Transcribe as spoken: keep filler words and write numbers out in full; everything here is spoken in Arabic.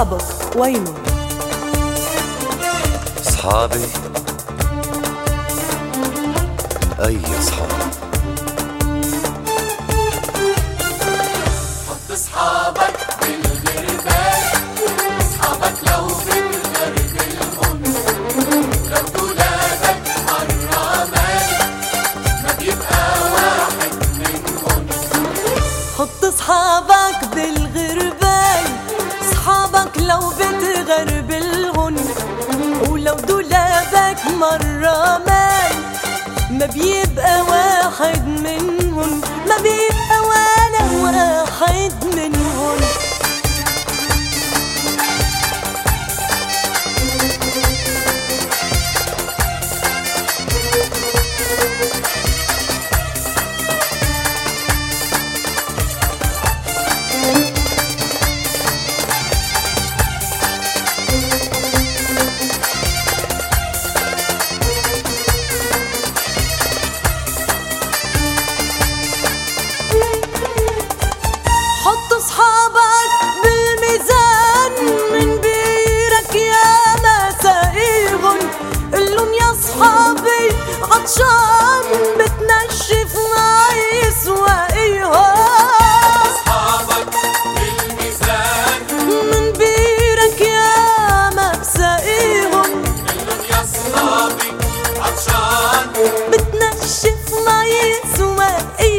صحابك وينهم؟ صحابي؟ أي صحاب؟ حط صحابك بالغربال، صحابك لو بتغربلهم، لو دولابك مرة مال ما بيبقى واحد منهم. حط صحابك بالغربال، صحابك لو بتغربلهم، ولو دولابك مرة مال ما بيبقى واحد منهم، ما بيبقى ولا واحد منهم. حط صحابك بالميزان من بيرك يا مسائيهم، قلن يا صحابي عطشان بتنشف معي سواقيهم. صحابك بالميزان من بيرك يا مسائيهم، قلن يا صحابي عطشان بتنشف معي سواقيهم.